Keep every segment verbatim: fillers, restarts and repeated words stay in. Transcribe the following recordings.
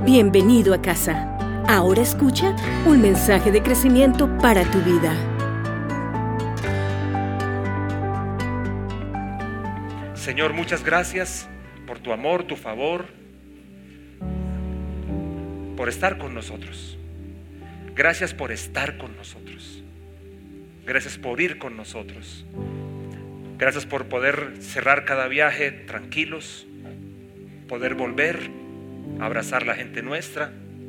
Bienvenido a casa. Ahora escucha un mensaje de crecimiento para tu vida. Señor, muchas gracias por tu amor, tu favor, por estar con nosotros. Gracias por estar con nosotros. Gracias por ir con nosotros. Gracias por poder cerrar cada viaje tranquilos, poder volver a abrazar la gente nuestra,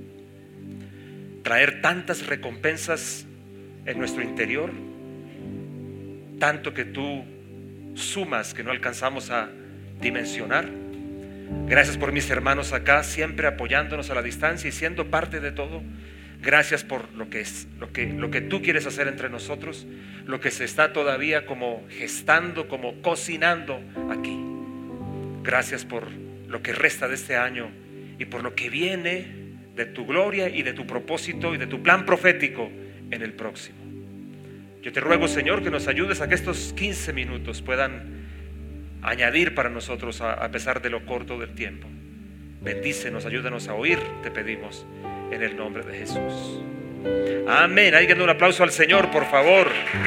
traer tantas recompensas en nuestro interior, tanto que tú sumas que no alcanzamos a dimensionar. Gracias por mis hermanos acá, siempre apoyándonos a la distancia y siendo parte de todo. Gracias por lo que es, lo que, lo que tú quieres hacer entre nosotros, lo que se está todavía como gestando, como cocinando aquí. Gracias por lo que resta de este año y por lo que viene de tu gloria y de tu propósito y de tu plan profético en el próximo. Yo te ruego, Señor, que nos ayudes a que estos quince minutos puedan añadir para nosotros a, a pesar de lo corto del tiempo. Bendícenos, ayúdanos a oír, te pedimos, en el nombre de Jesús. Amén. Hay que dar un aplauso al Señor, por favor.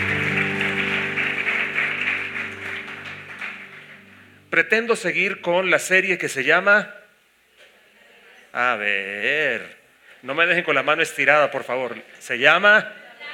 Pretendo seguir con la serie que se llama... A ver, no me dejen con la mano estirada, por favor. Se llama...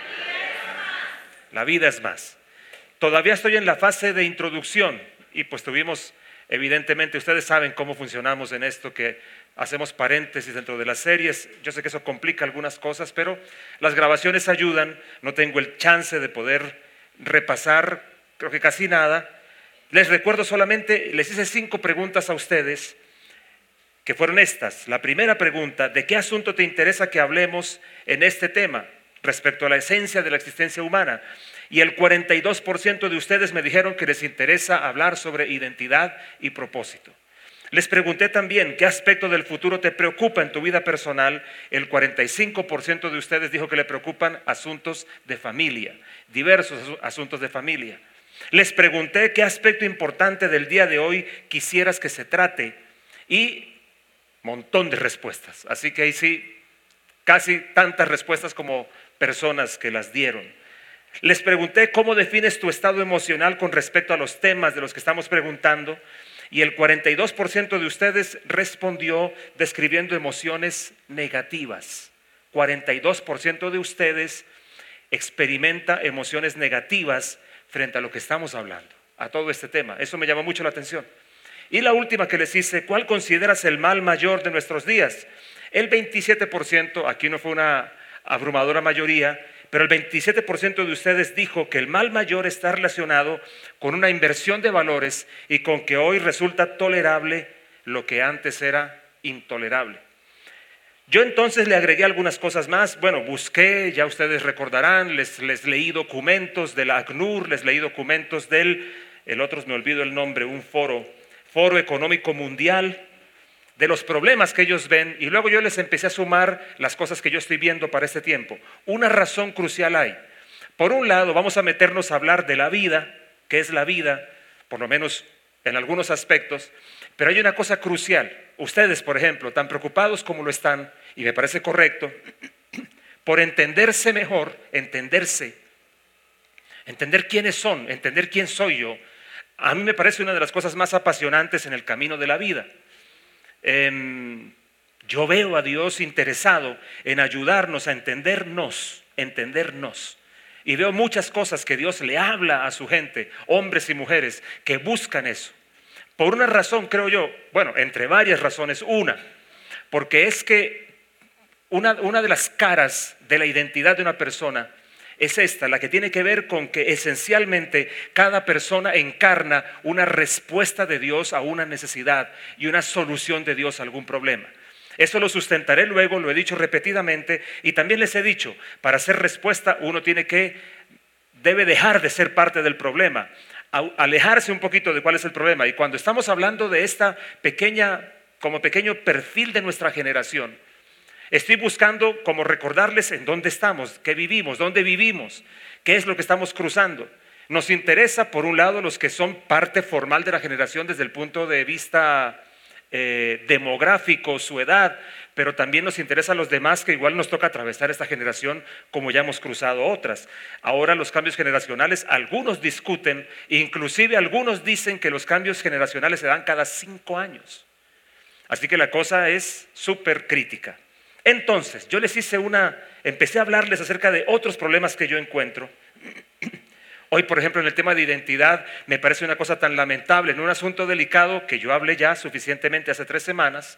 La vida es más. Todavía estoy en la fase de introducción y pues tuvimos, evidentemente, ustedes saben cómo funcionamos en esto, que hacemos paréntesis dentro de las series. Yo sé que eso complica algunas cosas, pero las grabaciones ayudan. No tengo el chance de poder repasar, creo que casi nada. Les recuerdo solamente, les hice cinco preguntas a ustedes, que fueron estas. La primera pregunta: ¿de qué asunto te interesa que hablemos en este tema respecto a la esencia de la existencia humana? Y el cuarenta y dos por ciento de ustedes me dijeron que les interesa hablar sobre identidad y propósito. Les pregunté también qué aspecto del futuro te preocupa en tu vida personal. El cuarenta y cinco por ciento de ustedes dijo que le preocupan asuntos de familia, diversos asuntos de familia. Les pregunté qué aspecto importante del día de hoy quisieras que se trate y montón de respuestas. Así que ahí sí, casi tantas respuestas como personas que las dieron. Les pregunté cómo defines tu estado emocional con respecto a los temas de los que estamos preguntando y el cuarenta y dos por ciento de ustedes respondió describiendo emociones negativas. cuarenta y dos por ciento de ustedes experimenta emociones negativas frente a lo que estamos hablando, a todo este tema. Eso me llamó mucho la atención. Y la última que les hice: ¿cuál consideras el mal mayor de nuestros días? El veintisiete por ciento, aquí no fue una abrumadora mayoría, pero el veintisiete por ciento de ustedes dijo que el mal mayor está relacionado con una inversión de valores y con que hoy resulta tolerable lo que antes era intolerable. Yo entonces le agregué algunas cosas más. Bueno, busqué, ya ustedes recordarán, les, les leí documentos de la ACNUR, les leí documentos del, el otro me olvido el nombre, un foro, Foro Económico Mundial, de los problemas que ellos ven, y luego yo les empecé a sumar las cosas que yo estoy viendo para este tiempo. Una razón crucial hay. Por un lado, vamos a meternos a hablar de la vida, que es la vida, por lo menos en algunos aspectos, pero hay una cosa crucial. Ustedes, por ejemplo, tan preocupados como lo están, y me parece correcto, por entenderse mejor, entenderse, entender quiénes son, entender quién soy yo, a mí me parece una de las cosas más apasionantes en el camino de la vida. Eh, yo veo a Dios interesado en ayudarnos a entendernos, entendernos. Y veo muchas cosas que Dios le habla a su gente, hombres y mujeres, que buscan eso. Por una razón, creo yo, bueno, entre varias razones, una, porque es que una, una de las caras de la identidad de una persona es esta, la que tiene que ver con que esencialmente cada persona encarna una respuesta de Dios a una necesidad y una solución de Dios a algún problema. Eso lo sustentaré luego, lo he dicho repetidamente y también les he dicho, para hacer respuesta uno tiene que, debe dejar de ser parte del problema, alejarse un poquito de cuál es el problema. Y cuando estamos hablando de esta pequeña, como pequeño perfil de nuestra generación, estoy buscando como recordarles en dónde estamos, qué vivimos, dónde vivimos, qué es lo que estamos cruzando. Nos interesa, por un lado, los que son parte formal de la generación desde el punto de vista eh, demográfico, su edad, pero también nos interesa a los demás, que igual nos toca atravesar esta generación como ya hemos cruzado otras. Ahora los cambios generacionales, algunos discuten, inclusive algunos dicen que los cambios generacionales se dan cada cinco años. Así que la cosa es súper crítica. Entonces, yo les hice una, empecé a hablarles acerca de otros problemas que yo encuentro. Hoy, por ejemplo, en el tema de identidad, me parece una cosa tan lamentable, en un asunto delicado que yo hablé ya suficientemente hace tres semanas,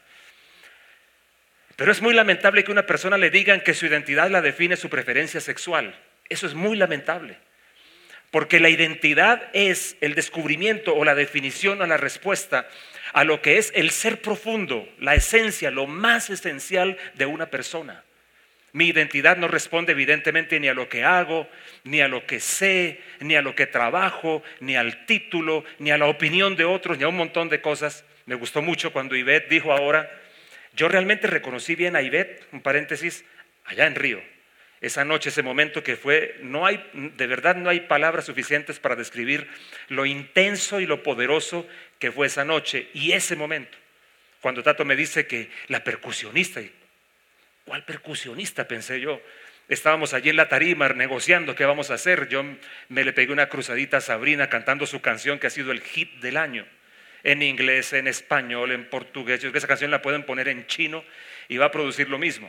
pero es muy lamentable que una persona le digan que su identidad la define su preferencia sexual. Eso es muy lamentable, porque la identidad es el descubrimiento o la definición o la respuesta a lo que es el ser profundo, la esencia, lo más esencial de una persona. Mi identidad no responde evidentemente ni a lo que hago, ni a lo que sé, ni a lo que trabajo, ni al título, ni a la opinión de otros, ni a un montón de cosas. Me gustó mucho cuando Ivette dijo ahora, yo realmente reconocí bien a Ivette, un paréntesis, allá en Río. Esa noche, ese momento que fue, no hay, de verdad no hay palabras suficientes para describir lo intenso y lo poderoso que fue esa noche y ese momento. Cuando Tato me dice que la percusionista, ¿cuál percusionista? Pensé yo. Estábamos allí en la tarima negociando qué vamos a hacer. Yo me le pegué una cruzadita a Sabrina cantando su canción que ha sido el hit del año. En inglés, en español, en portugués. Yo creo que esa canción la pueden poner en chino y va a producir lo mismo.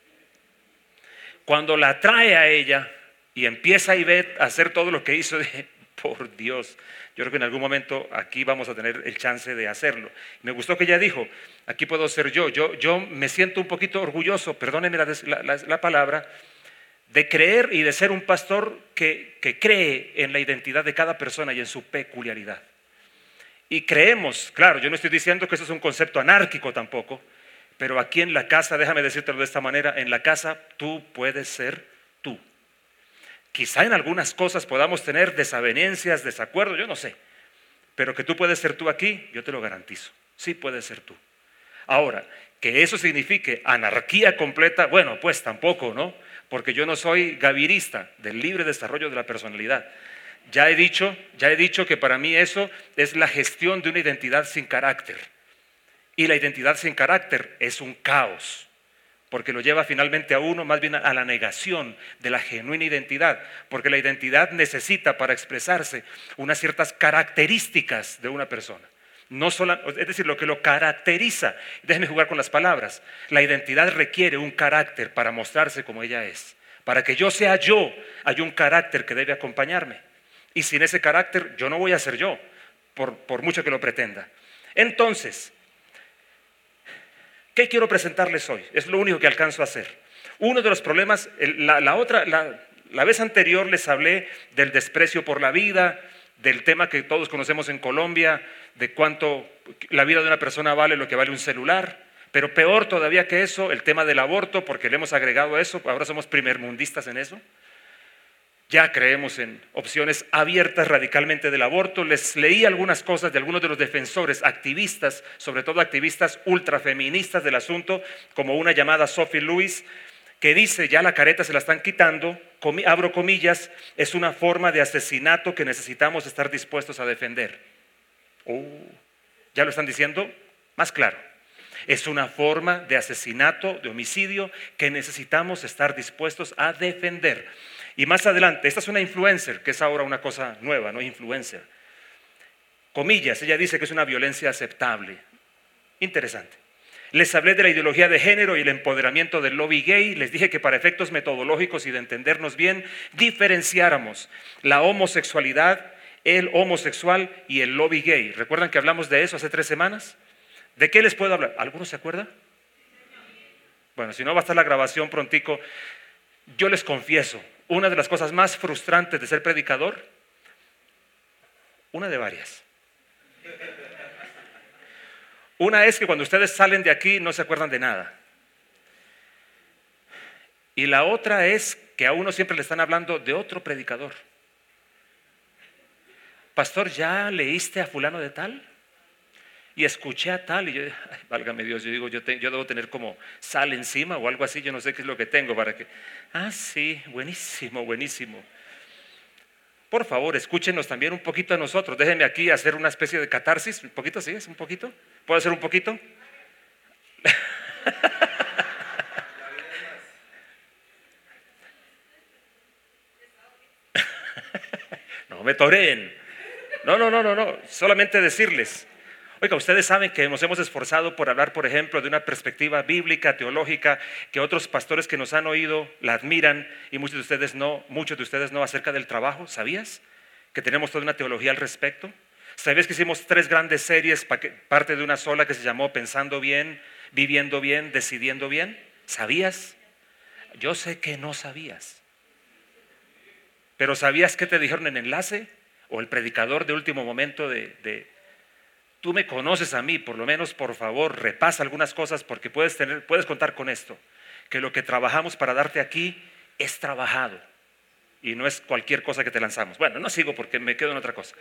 Cuando la trae a ella y empieza Ivette a hacer todo lo que hizo, dije, por Dios, yo creo que en algún momento aquí vamos a tener el chance de hacerlo. Me gustó que ella dijo, aquí puedo ser yo. Yo, yo me siento un poquito orgulloso, perdónenme la, la, la palabra, de creer y de ser un pastor que, que cree en la identidad de cada persona y en su peculiaridad. Y creemos, claro, yo no estoy diciendo que eso es un concepto anárquico tampoco, pero aquí en la casa, déjame decírtelo de esta manera, en la casa tú puedes ser tú. Quizá en algunas cosas podamos tener desavenencias, desacuerdos, yo no sé, pero que tú puedes ser tú aquí, yo te lo garantizo, sí puedes ser tú. Ahora, que eso signifique anarquía completa, bueno, pues tampoco, ¿no? Porque yo no soy gavirista del libre desarrollo de la personalidad. Ya he dicho, ya he dicho que para mí eso es la gestión de una identidad sin carácter. Y la identidad sin carácter es un caos, porque lo lleva finalmente a uno más bien a la negación de la genuina identidad, porque la identidad necesita para expresarse unas ciertas características de una persona. No solo, es decir, lo que lo caracteriza. Déjenme jugar con las palabras. La identidad requiere un carácter para mostrarse como ella es. Para que yo sea yo, hay un carácter que debe acompañarme. Y sin ese carácter yo no voy a ser yo, por, por mucho que lo pretenda. Entonces, ¿qué quiero presentarles hoy? Es lo único que alcanzo a hacer. Uno de los problemas, la, la, otra, la, la vez anterior les hablé del desprecio por la vida, del tema que todos conocemos en Colombia, de cuánto la vida de una persona vale lo que vale un celular, pero peor todavía que eso, el tema del aborto, porque le hemos agregado eso, ahora somos primermundistas en eso. Ya creemos en opciones abiertas radicalmente del aborto. Les leí algunas cosas de algunos de los defensores, activistas, sobre todo activistas ultrafeministas del asunto, como una llamada Sophie Lewis, que dice, ya la careta se la están quitando, comi- abro comillas, es una forma de asesinato que necesitamos estar dispuestos a defender. Oh, ya lo están diciendo más claro. Es una forma de asesinato, de homicidio, que necesitamos estar dispuestos a defender. Y más adelante, esta es una influencer, que es ahora una cosa nueva, no influencer. Comillas, ella dice que es una violencia aceptable. Interesante. Les hablé de la ideología de género y el empoderamiento del lobby gay. Les dije que para efectos metodológicos y de entendernos bien, diferenciáramos la homosexualidad, el homosexual y el lobby gay. ¿Recuerdan que hablamos de eso hace tres semanas? ¿De qué les puedo hablar? ¿Alguno se acuerda? Bueno, si no va a estar la grabación prontico. Yo les confieso, una de las cosas más frustrantes de ser predicador, una de varias. Una es que cuando ustedes salen de aquí no se acuerdan de nada. Y la otra es que a uno siempre le están hablando de otro predicador. Pastor, ¿ya leíste a fulano de tal? Y escuché a tal, y yo, ay, válgame Dios, yo digo, yo, te, yo debo tener como sal encima o algo así, yo no sé qué es lo que tengo para que... Ah, sí, buenísimo, buenísimo. Por favor, escúchenos también un poquito a nosotros. Déjenme aquí hacer una especie de catarsis, un poquito, ¿sí? ¿Es un poquito? ¿Puedo hacer un poquito? no me toreen. No, no, no, no, no, solamente decirles. Oiga, ustedes saben que nos hemos esforzado por hablar, por ejemplo, de una perspectiva bíblica, teológica, que otros pastores que nos han oído la admiran y muchos de ustedes no, muchos de ustedes no, acerca del trabajo. ¿Sabías que tenemos toda una teología al respecto? ¿Sabías que hicimos tres grandes series, parte de una sola que se llamó Pensando Bien, Viviendo Bien, Decidiendo Bien? ¿Sabías? Yo sé que no sabías. Pero ¿sabías qué te dijeron en enlace? O el predicador de último momento de... de Tú me conoces a mí, por lo menos, por favor, repasa algunas cosas porque puedes, tener, puedes contar con esto, que lo que trabajamos para darte aquí es trabajado y no es cualquier cosa que te lanzamos. Bueno, no sigo porque me quedo en otra cosa.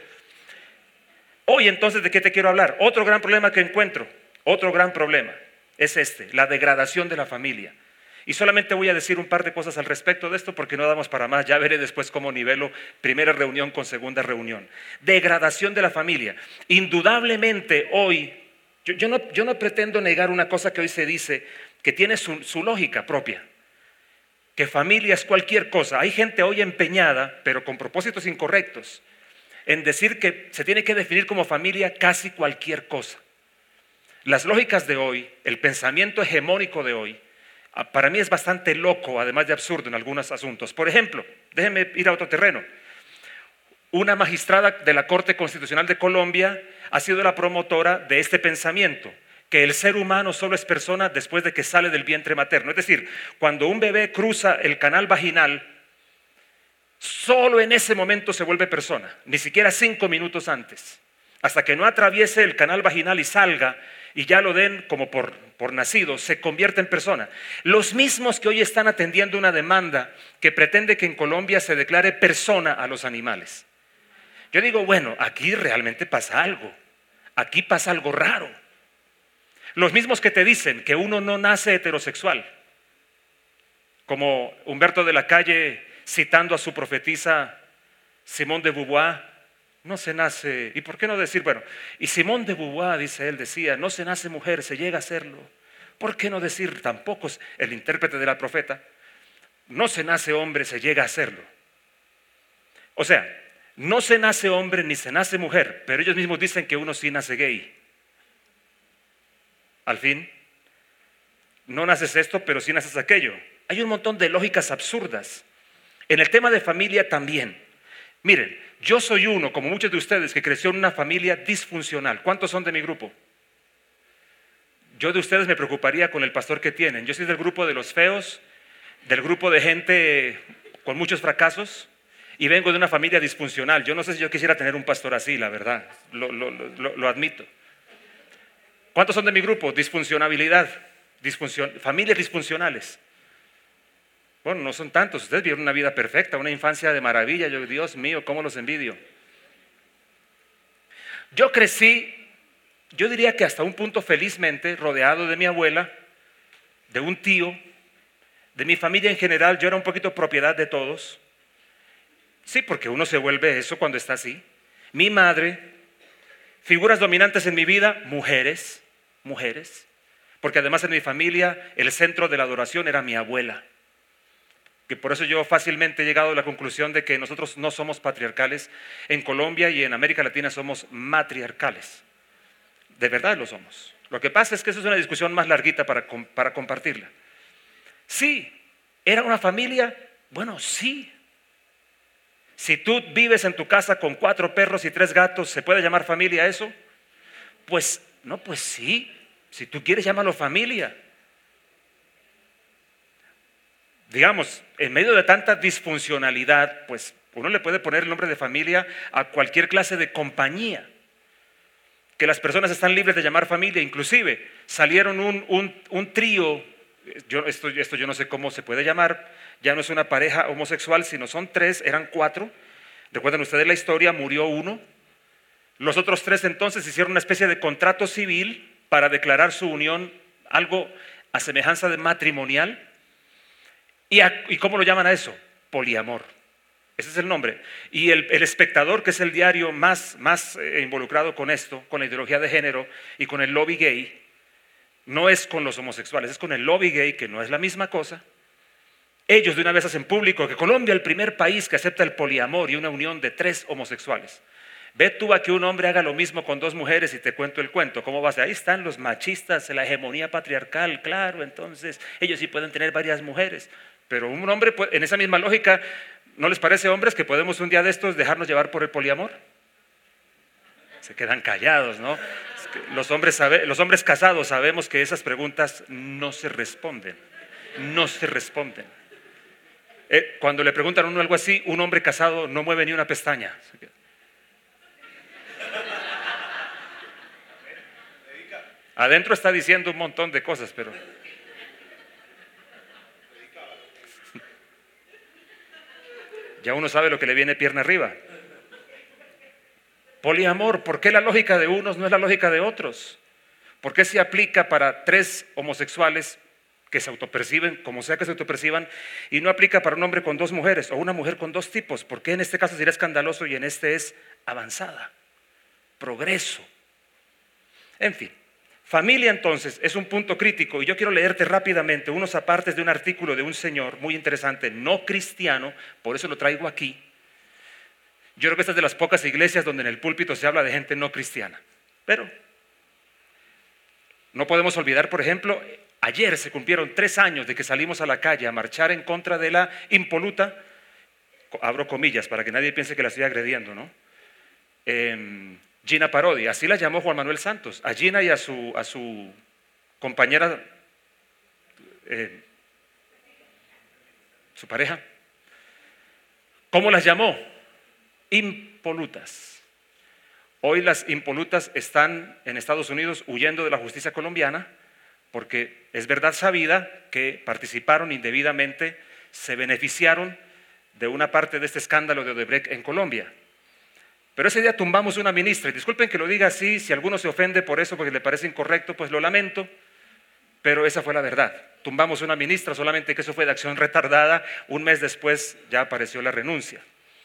Hoy entonces, ¿de qué te quiero hablar? Otro gran problema que encuentro, otro gran problema es este, la degradación de la familia. Y solamente voy a decir un par de cosas al respecto de esto porque no damos para más. Ya veré después cómo nivelo primera reunión con segunda reunión. Degradación de la familia. Indudablemente hoy, yo, yo, no, yo no pretendo negar una cosa que hoy se dice que tiene su, su lógica propia. Que familia es cualquier cosa. Hay gente hoy empeñada, pero con propósitos incorrectos, en decir que se tiene que definir como familia casi cualquier cosa. Las lógicas de hoy, el pensamiento hegemónico de hoy, para mí es bastante loco, además de absurdo en algunos asuntos. Por ejemplo, déjenme ir a otro terreno. Una magistrada de la Corte Constitucional de Colombia ha sido la promotora de este pensamiento, que el ser humano solo es persona después de que sale del vientre materno. Es decir, cuando un bebé cruza el canal vaginal, solo en ese momento se vuelve persona, ni siquiera cinco minutos antes. Hasta que no atraviese el canal vaginal y salga, y ya lo den como por, por nacido, se convierte en persona. Los mismos que hoy están atendiendo una demanda que pretende que en Colombia se declare persona a los animales. Yo digo, bueno, aquí realmente pasa algo, aquí pasa algo raro. Los mismos que te dicen que uno no nace heterosexual, como Humberto de la Calle citando a su profetisa Simone de Beauvoir, no se nace, ¿y por qué no decir? Bueno, y Simone de Beauvoir, dice él, decía, no se nace mujer, se llega a serlo. ¿Por qué no decir tampoco, el intérprete de la profeta, no se nace hombre, se llega a serlo? O sea, no se nace hombre ni se nace mujer, pero ellos mismos dicen que uno sí nace gay. Al fin, no naces esto, pero sí naces aquello. Hay un montón de lógicas absurdas. En el tema de familia también. Miren, yo soy uno, como muchos de ustedes, que creció en una familia disfuncional. ¿Cuántos son de mi grupo? Yo de ustedes me preocuparía con el pastor que tienen. Yo soy del grupo de los feos, del grupo de gente con muchos fracasos, y vengo de una familia disfuncional. Yo no sé si yo quisiera tener un pastor así, la verdad, lo, lo, lo, lo admito. ¿Cuántos son de mi grupo? Disfuncionabilidad, disfunción, familias disfuncionales. Bueno, no son tantos, ustedes vivieron una vida perfecta, una infancia de maravilla. Yo, Dios mío, cómo los envidio. Yo crecí, yo diría que hasta un punto felizmente, rodeado de mi abuela, de un tío, de mi familia en general. Yo era un poquito propiedad de todos. Sí, porque uno se vuelve eso cuando está así. Mi madre, figuras dominantes en mi vida, mujeres, mujeres. Porque además en mi familia el centro de la adoración era mi abuela. Que por eso yo fácilmente he llegado a la conclusión de que nosotros no somos patriarcales. En Colombia y en América Latina somos matriarcales. De verdad lo somos. Lo que pasa es que eso es una discusión más larguita para, para compartirla. Sí, ¿era una familia? Bueno, sí. Si tú vives en tu casa con cuatro perros y tres gatos, ¿se puede llamar familia eso? Pues, no, pues sí. Si tú quieres, llámalo familia. Digamos, en medio de tanta disfuncionalidad, pues uno le puede poner el nombre de familia a cualquier clase de compañía, que las personas están libres de llamar familia. Inclusive salieron un, un, un trío, yo, esto, esto yo no sé cómo se puede llamar, ya no es una pareja homosexual, sino son tres, eran cuatro. Recuerdan ustedes la historia, murió uno. Los otros tres entonces hicieron una especie de contrato civil para declarar su unión, algo a semejanza de matrimonial. ¿Y, a, ¿Y cómo lo llaman a eso? Poliamor. Ese es el nombre. Y el, el Espectador, que es el diario más, más eh, involucrado con esto, con la ideología de género y con el lobby gay, no es con los homosexuales, es con el lobby gay, que no es la misma cosa. Ellos de una vez hacen público que Colombia es el primer país que acepta el poliamor y una unión de tres homosexuales. Ve tú a que un hombre haga lo mismo con dos mujeres y te cuento el cuento. ¿Cómo va a ser? Ahí están los machistas, la hegemonía patriarcal, claro, entonces ellos sí pueden tener varias mujeres. Pero un hombre, en esa misma lógica, ¿no les parece, hombres, que podemos un día de estos dejarnos llevar por el poliamor? Se quedan callados, ¿no? Es que los hombres sabe, los hombres casados sabemos que esas preguntas no se responden, no se responden. Eh, cuando le preguntan a uno algo así, un hombre casado no mueve ni una pestaña. Adentro está diciendo un montón de cosas, pero... ya uno sabe lo que le viene pierna arriba. Poliamor, ¿por qué la lógica de unos no es la lógica de otros? ¿Por qué se aplica para tres homosexuales que se autoperciben, como sea que se autoperciban, y no aplica para un hombre con dos mujeres o una mujer con dos tipos? ¿Por qué en este caso sería escandaloso y en este es avanzada? Progreso. En fin. Familia, entonces, es un punto crítico y yo quiero leerte rápidamente unos apartes de un artículo de un señor muy interesante, no cristiano, por eso lo traigo aquí. Yo creo que esta es de las pocas iglesias donde en el púlpito se habla de gente no cristiana. Pero no podemos olvidar, por ejemplo, ayer se cumplieron tres años de que salimos a la calle a marchar en contra de la impoluta, abro comillas para que nadie piense que la estoy agrediendo, ¿no? Eh, Gina Parodi, así la llamó Juan Manuel Santos, a Gina y a su, a su compañera, eh, su pareja. ¿Cómo las llamó? Impolutas. Hoy las impolutas están en Estados Unidos huyendo de la justicia colombiana porque es verdad sabida que participaron indebidamente, se beneficiaron de una parte de este escándalo de Odebrecht en Colombia. Pero ese día tumbamos una ministra, y disculpen que lo diga así, si alguno se ofende por eso porque le parece incorrecto, pues lo lamento, pero esa fue la verdad. Tumbamos una ministra, solamente que eso fue de acción retardada, un mes después ya apareció la renuncia.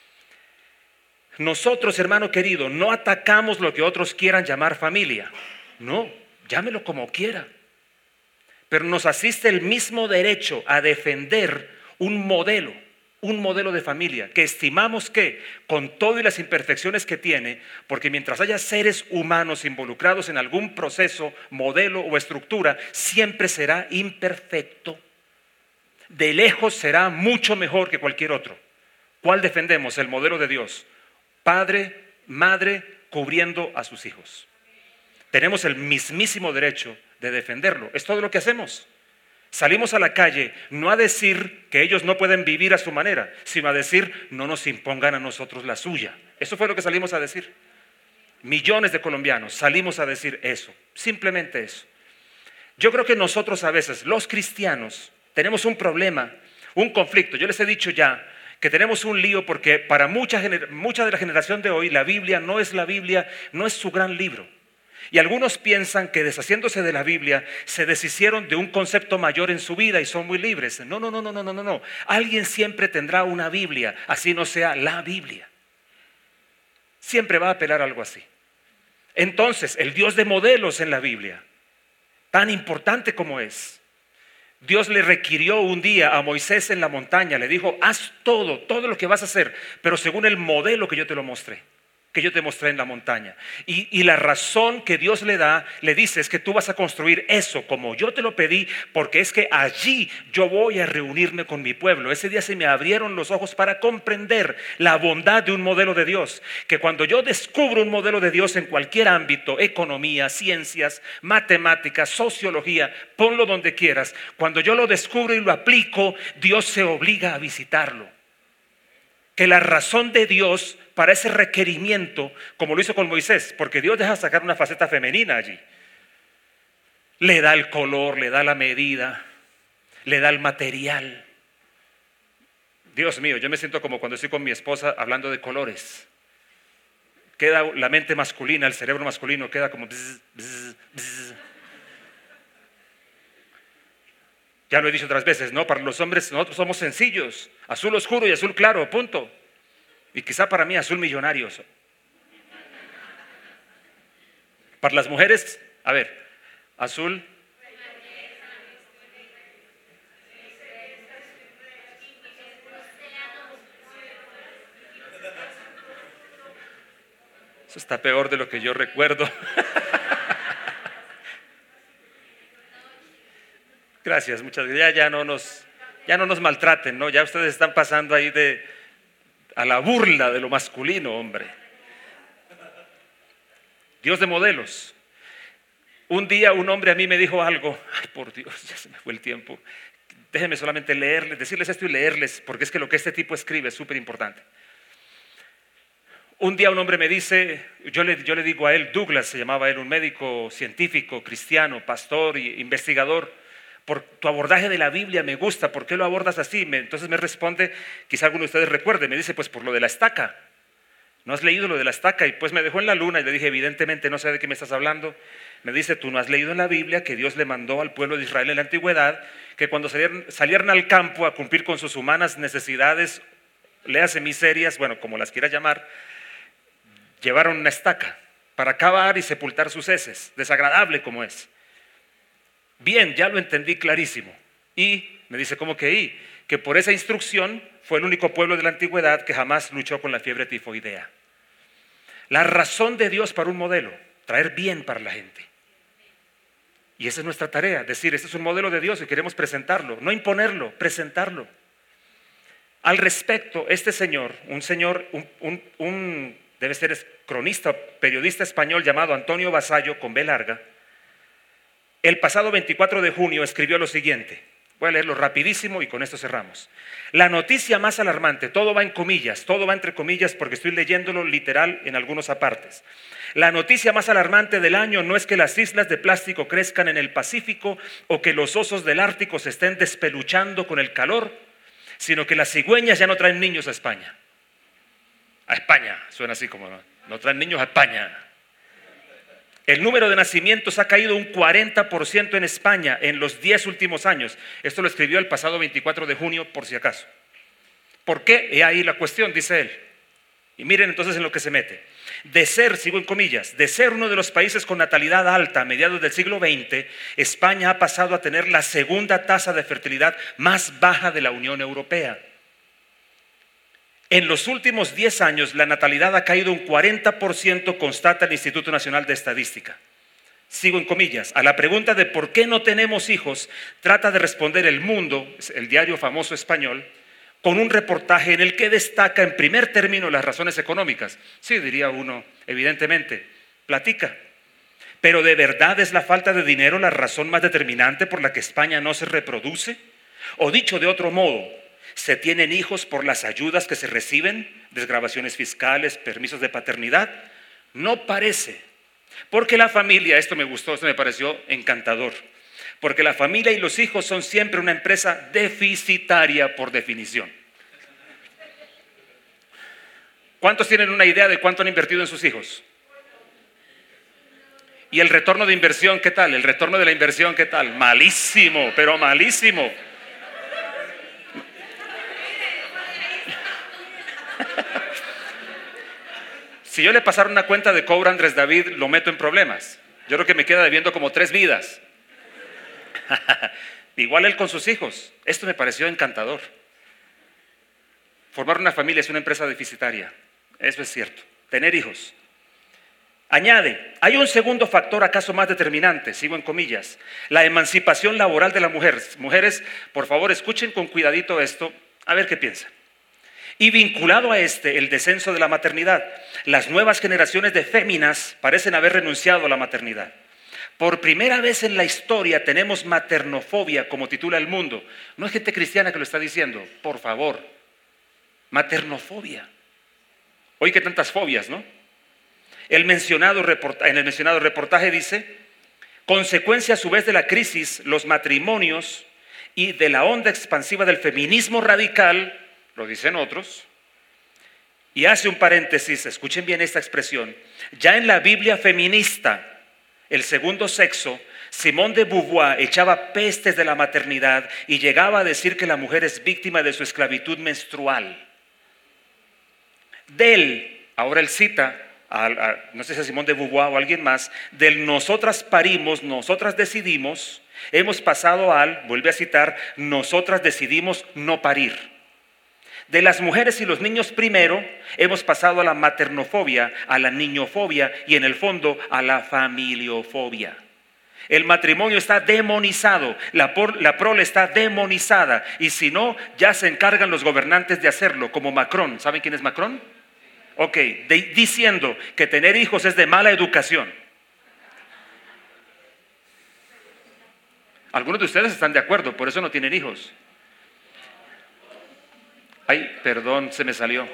Nosotros, hermano querido, no atacamos lo que otros quieran llamar familia, no, llámelo como quiera, pero nos asiste el mismo derecho a defender un modelo, un modelo de familia que estimamos que, con todo y las imperfecciones que tiene, porque mientras haya seres humanos involucrados en algún proceso, modelo o estructura, siempre será imperfecto. De lejos será mucho mejor que cualquier otro. ¿Cuál defendemos? El modelo de Dios. Padre, madre, cubriendo a sus hijos. Tenemos el mismísimo derecho de defenderlo. Es todo lo que hacemos. Salimos a la calle no a decir que ellos no pueden vivir a su manera, sino a decir no nos impongan a nosotros la suya. Eso fue lo que salimos a decir. Millones de colombianos salimos a decir eso, simplemente eso. Yo creo que nosotros a veces, los cristianos, tenemos un problema, un conflicto. Yo les he dicho ya que tenemos un lío porque para mucha, mucha de la generación de hoy la Biblia no es la Biblia, no es su gran libro. Y algunos piensan que deshaciéndose de la Biblia se deshicieron de un concepto mayor en su vida y son muy libres. No, no, no, no, no, no, no. Alguien siempre tendrá una Biblia, así no sea la Biblia. Siempre va a apelar a algo así. Entonces, el Dios de modelos en la Biblia, tan importante como es, Dios le requirió un día a Moisés en la montaña, le dijo, haz todo, todo lo que vas a hacer, pero según el modelo que yo te lo mostré. que yo te mostré en la montaña. Y, y la razón que Dios le da, le dice, es que tú vas a construir eso como yo te lo pedí, porque es que allí yo voy a reunirme con mi pueblo. Ese día se me abrieron los ojos para comprender la bondad de un modelo de Dios, que cuando yo descubro un modelo de Dios en cualquier ámbito, economía, ciencias, matemáticas, sociología, ponlo donde quieras, cuando yo lo descubro y lo aplico, Dios se obliga a visitarlo. Que la razón de Dios para ese requerimiento, como lo hizo con Moisés, porque Dios deja sacar una faceta femenina allí. Le da el color, le da la medida, le da el material. Dios mío, yo me siento como cuando estoy con mi esposa hablando de colores. Queda la mente masculina, el cerebro masculino queda como... Bzz, bzz, bzz. Ya lo he dicho otras veces, ¿no? Para los hombres nosotros somos sencillos, azul oscuro y azul claro, punto. Y quizá para mí azul millonario. Para las mujeres, a ver, azul. Eso está peor de lo que yo recuerdo. Gracias, muchas gracias. Ya, ya, no nos, ya no nos maltraten, ¿no? Ya ustedes están pasando ahí de, a la burla de lo masculino, hombre. Dios de modelos. Un día un hombre a mí me dijo algo. Ay, por Dios, ya se me fue el tiempo. Déjenme solamente leerles, decirles esto y leerles, porque es que lo que este tipo escribe es súper importante. Un día un hombre me dice, yo le, yo le digo a él, Douglas se llamaba él, un médico científico, cristiano, pastor e investigador, por tu abordaje de la Biblia me gusta, ¿por qué lo abordas así? Me, entonces me responde, quizá alguno de ustedes recuerde, me dice, pues por lo de la estaca. ¿No has leído lo de la estaca? Y pues me dejó en la luna y le dije, evidentemente no sé de qué me estás hablando. Me dice, tú no has leído en la Biblia que Dios le mandó al pueblo de Israel en la antigüedad que cuando salieran, salieran al campo a cumplir con sus humanas necesidades, léase miserias, bueno, como las quieras llamar, llevaron una estaca para cavar y sepultar sus heces, desagradable como es. Bien, ya lo entendí clarísimo. Y me dice, ¿cómo que y? Que por esa instrucción fue el único pueblo de la antigüedad que jamás luchó con la fiebre tifoidea. La razón de Dios para un modelo, traer bien para la gente. Y esa es nuestra tarea, decir, este es un modelo de Dios y queremos presentarlo, no imponerlo, presentarlo. Al respecto, este señor, un señor, un, un, un debe ser cronista, periodista español llamado Antonio Vasallo, con B larga, el pasado veinticuatro de junio escribió lo siguiente. Voy a leerlo rapidísimo y con esto cerramos. La noticia más alarmante, todo va en comillas, todo va entre comillas porque estoy leyéndolo literal en algunos apartes. La noticia más alarmante del año no es que las islas de plástico crezcan en el Pacífico o que los osos del Ártico se estén despeluchando con el calor, sino que las cigüeñas ya no traen niños a España. A España, suena así como no, no traen niños a España. El número de nacimientos ha caído un cuarenta por ciento en España en los diez últimos años. Esto lo escribió el pasado veinticuatro de junio, por si acaso. ¿Por qué? He ahí la cuestión, dice él. Y miren entonces en lo que se mete. De ser, sigo en comillas, de ser uno de los países con natalidad alta a mediados del siglo veinte, España ha pasado a tener la segunda tasa de fertilidad más baja de la Unión Europea. En los últimos diez años, la natalidad ha caído un cuarenta por ciento, constata el Instituto Nacional de Estadística. Sigo en comillas. A la pregunta de por qué no tenemos hijos, trata de responder El Mundo, el diario famoso español, con un reportaje en el que destaca en primer término las razones económicas. Sí, diría uno, evidentemente, platica. Pero ¿de verdad es la falta de dinero la razón más determinante por la que España no se reproduce? O dicho de otro modo, ¿se tienen hijos por las ayudas que se reciben? Desgravaciones fiscales, permisos de paternidad. No parece, porque la familia, esto me gustó, esto me pareció encantador, porque la familia y los hijos son siempre una empresa deficitaria por definición. ¿Cuántos tienen una idea de cuánto han invertido en sus hijos? ¿Y el retorno de inversión qué tal? El retorno de la inversión qué tal? Malísimo, pero malísimo. Si yo le pasara una cuenta de cobro a Andrés David, lo meto en problemas. Yo creo que me queda debiendo como tres vidas. Igual él con sus hijos. Esto me pareció encantador. Formar una familia es una empresa deficitaria. Eso es cierto. Tener hijos. Añade, hay un segundo factor acaso más determinante, sigo en comillas, la emancipación laboral de la mujer. Mujeres, por favor, escuchen con cuidadito esto, a ver qué piensan. Y vinculado a este, el descenso de la maternidad. Las nuevas generaciones de féminas parecen haber renunciado a la maternidad. Por primera vez en la historia tenemos maternofobia, como titula El Mundo. No es gente cristiana que lo está diciendo, por favor. Maternofobia. Hoy que tantas fobias, ¿no? El mencionado reportaje, en el mencionado reportaje dice, consecuencia a su vez de la crisis, los matrimonios y de la onda expansiva del feminismo radical, lo dicen otros, y hace un paréntesis, escuchen bien esta expresión, ya en la Biblia feminista, el segundo sexo, Simone de Beauvoir echaba pestes de la maternidad y llegaba a decir que la mujer es víctima de su esclavitud menstrual. Del, ahora él cita, a, a, no sé si a Simone de Beauvoir o a alguien más, del nosotras parimos, nosotras decidimos, hemos pasado al, vuelve a citar, nosotras decidimos no parir. De las mujeres y los niños primero, hemos pasado a la maternofobia, a la niñofobia y en el fondo a la familiofobia. El matrimonio está demonizado, la, por, la prole está demonizada y si no, ya se encargan los gobernantes de hacerlo, como Macron. ¿Saben quién es Macron? Ok, de, diciendo que tener hijos es de mala educación. Algunos de ustedes están de acuerdo, por eso no tienen hijos. Ay, perdón, se me salió.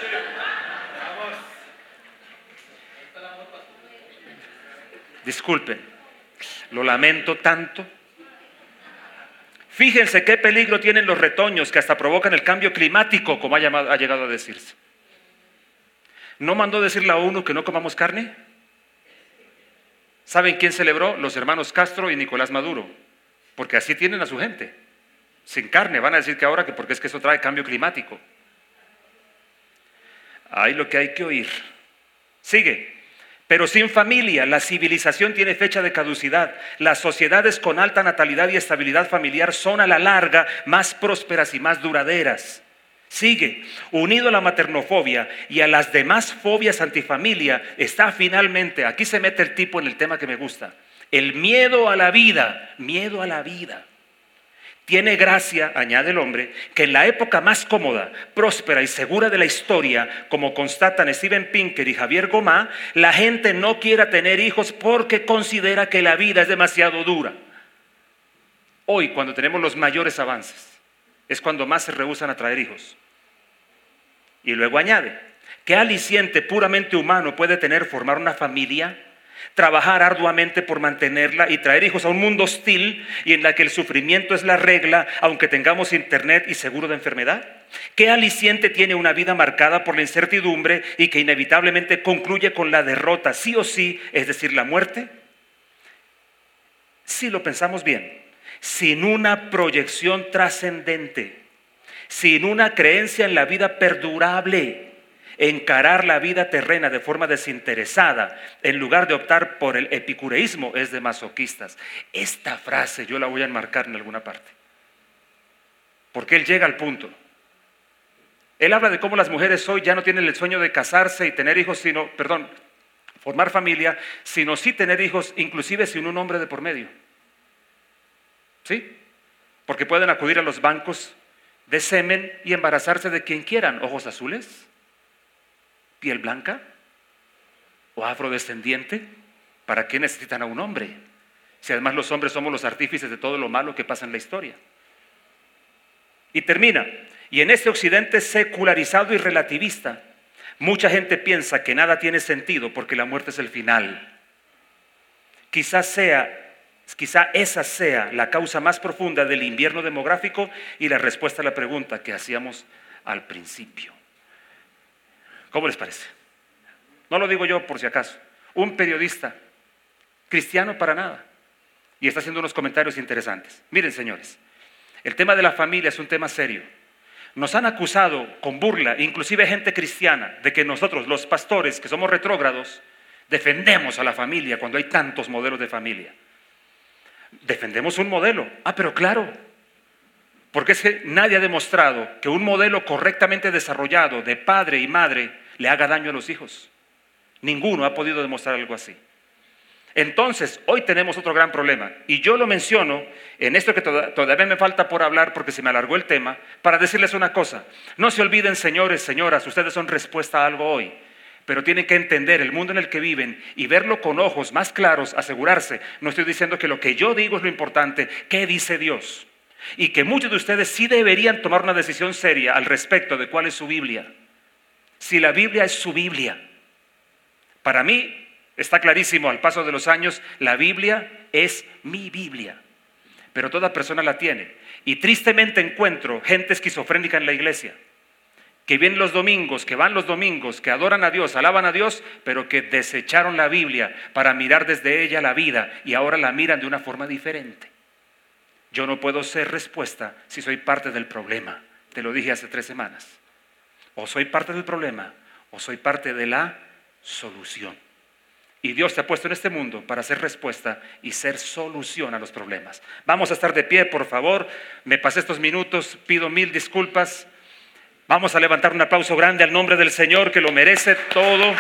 Disculpen, lo lamento tanto. Fíjense qué peligro tienen los retoños que hasta provocan el cambio climático, como ha, llamado, ha llegado a decirse. ¿No mandó decir la ONU que no comamos carne? ¿Saben quién celebró? Los hermanos Castro y Nicolás Maduro, porque así tienen a su gente. Sin carne, van a decir que ahora que porque es que eso trae cambio climático. Ahí lo que hay que oír. Sigue. Pero sin familia, la civilización tiene fecha de caducidad. Las sociedades con alta natalidad y estabilidad familiar son a la larga más prósperas y más duraderas. Sigue. Unido a la maternofobia y a las demás fobias antifamilia, está finalmente, aquí se mete el tipo en el tema que me gusta, el miedo a la vida, miedo a la vida. Tiene gracia, añade el hombre, que en la época más cómoda, próspera y segura de la historia, como constatan Steven Pinker y Javier Gomá, la gente no quiera tener hijos porque considera que la vida es demasiado dura. Hoy, cuando tenemos los mayores avances, es cuando más se rehúsan a traer hijos. Y luego añade, ¿qué aliciente puramente humano puede tener formar una familia? Trabajar arduamente por mantenerla y traer hijos a un mundo hostil y en la que el sufrimiento es la regla, aunque tengamos internet y seguro de enfermedad. ¿Qué aliciente tiene una vida marcada por la incertidumbre y que inevitablemente concluye con la derrota, sí o sí, es decir, la muerte? Si lo pensamos bien, sin una proyección trascendente, sin una creencia en la vida perdurable, encarar la vida terrena de forma desinteresada en lugar de optar por el epicureísmo es de masoquistas. Esta frase yo la voy a enmarcar en alguna parte, porque él llega al punto. Él habla de cómo las mujeres hoy ya no tienen el sueño de casarse y tener hijos, sino, perdón, formar familia, sino sí tener hijos, inclusive sin un hombre de por medio. ¿Sí? Porque pueden acudir a los bancos de semen y embarazarse de quien quieran, ojos azules, piel blanca o afrodescendiente. ¿Para qué necesitan a un hombre? Si además los hombres somos los artífices de todo lo malo que pasa en la historia. Y termina, y en este occidente secularizado y relativista, mucha gente piensa que nada tiene sentido porque la muerte es el final. Quizás sea, quizá esa sea la causa más profunda del invierno demográfico y la respuesta a la pregunta que hacíamos al principio. ¿Cómo les parece? No lo digo yo por si acaso. Un periodista, cristiano para nada, y está haciendo unos comentarios interesantes. Miren, señores, el tema de la familia es un tema serio. Nos han acusado con burla, inclusive gente cristiana, de que nosotros, los pastores, que somos retrógrados, defendemos a la familia cuando hay tantos modelos de familia. Defendemos un modelo. Ah, pero claro, porque es que nadie ha demostrado que un modelo correctamente desarrollado de padre y madre le haga daño a los hijos. Ninguno ha podido demostrar algo así. Entonces, hoy tenemos otro gran problema, y yo lo menciono en esto que toda, todavía me falta por hablar porque se me alargó el tema, para decirles una cosa. No se olviden, señores, señoras, ustedes son respuesta a algo hoy, pero tienen que entender el mundo en el que viven y verlo con ojos más claros, asegurarse. No estoy diciendo que lo que yo digo es lo importante, ¿qué dice Dios? Y que muchos de ustedes sí deberían tomar una decisión seria al respecto de cuál es su Biblia. Si la Biblia es su Biblia. Para mí está clarísimo al paso de los años, la Biblia es mi Biblia. Pero toda persona la tiene. Y tristemente encuentro gente esquizofrénica en la iglesia, que vienen los domingos, que van los domingos, que adoran a Dios, alaban a Dios, pero que desecharon la Biblia para mirar desde ella la vida y ahora la miran de una forma diferente. Yo no puedo ser respuesta si soy parte del problema. Te lo dije hace tres semanas. O soy parte del problema o soy parte de la solución. Y Dios te ha puesto en este mundo para ser respuesta y ser solución a los problemas. Vamos a estar de pie, por favor. Me pasé estos minutos, pido mil disculpas. Vamos a levantar un aplauso grande al nombre del Señor, que lo merece todo.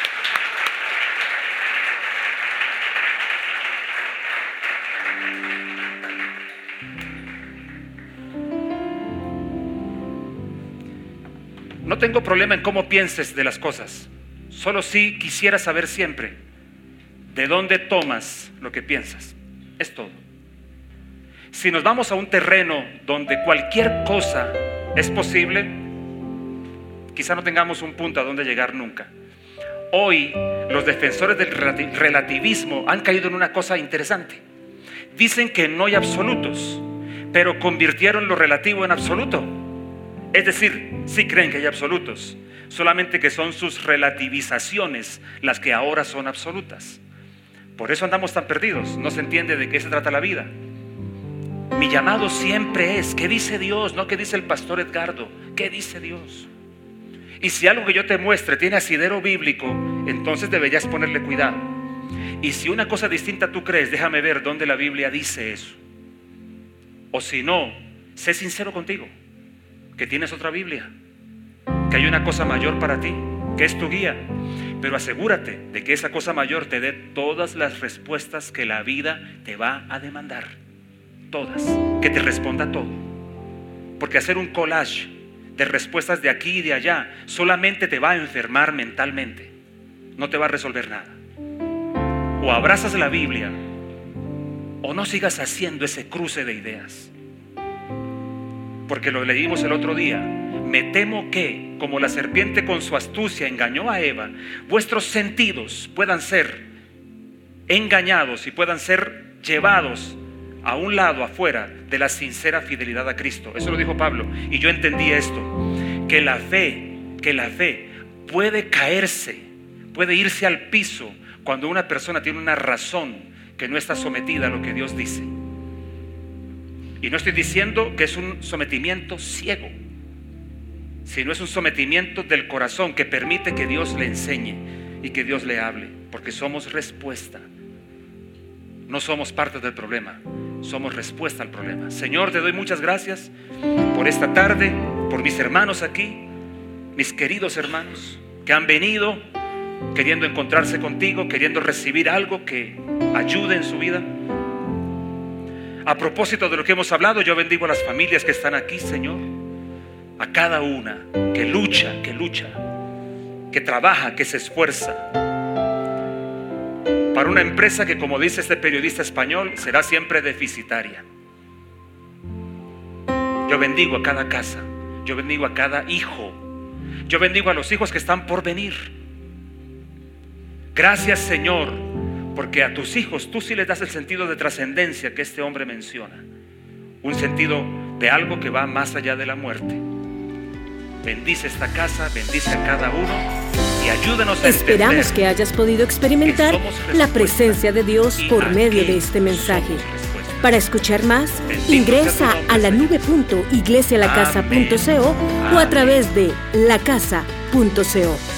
No tengo problema en cómo pienses de las cosas, solo sí quisiera saber siempre de dónde tomas lo que piensas. Es todo. Si nos vamos a un terreno donde cualquier cosa es posible, quizá no tengamos un punto a donde llegar nunca. Hoy los defensores del relativismo han caído en una cosa interesante. Dicen que no hay absolutos, pero convirtieron lo relativo en absoluto. Es decir, sí creen que hay absolutos, solamente que son sus relativizaciones las que ahora son absolutas. Por eso andamos tan perdidos, no se entiende de qué se trata la vida. Mi llamado siempre es, ¿qué dice Dios? No ¿qué dice el pastor Edgardo? ¿Qué dice Dios? Y si algo que yo te muestre tiene asidero bíblico, entonces deberías ponerle cuidado. Y si una cosa distinta tú crees, déjame ver dónde la Biblia dice eso. O si no, sé sincero contigo, que tienes otra Biblia, que hay una cosa mayor para ti, que es tu guía. Pero asegúrate de que esa cosa mayor te dé todas las respuestas que la vida te va a demandar. Todas, que te responda todo. Porque hacer un collage de respuestas de aquí y de allá solamente te va a enfermar mentalmente, no te va a resolver nada. O abrazas la Biblia o no sigas haciendo ese cruce de ideas. Porque lo leímos el otro día. Me temo que, como la serpiente con su astucia engañó a Eva, vuestros sentidos puedan ser engañados y puedan ser llevados a un lado afuera de la sincera fidelidad a Cristo. Eso lo dijo Pablo, y yo entendí esto, que la fe, que la fe puede caerse, puede irse al piso cuando una persona tiene una razón que no está sometida a lo que Dios dice. Y no estoy diciendo que es un sometimiento ciego, sino es un sometimiento del corazón que permite que Dios le enseñe y que Dios le hable, porque somos respuesta. No somos parte del problema, somos respuesta al problema. Señor, te doy muchas gracias por esta tarde, por mis hermanos aquí, mis queridos hermanos que han venido queriendo encontrarse contigo, queriendo recibir algo que ayude en su vida. A propósito de lo que hemos hablado, yo bendigo a las familias que están aquí, Señor, a cada una que lucha, que lucha, que trabaja, que se esfuerza para una empresa que, como dice este periodista español, será siempre deficitaria. Yo bendigo a cada casa, yo bendigo a cada hijo, yo bendigo a los hijos que están por venir. Gracias, Señor, porque a tus hijos tú sí les das el sentido de trascendencia que este hombre menciona, un sentido de algo que va más allá de la muerte. Bendice esta casa, bendice a cada uno y ayúdanos a entender. Esperamos que hayas podido experimentar la presencia de Dios por medio de este mensaje. Para escuchar más, ingresa a la nube punto iglesia la casa punto co o a través de la casa punto co.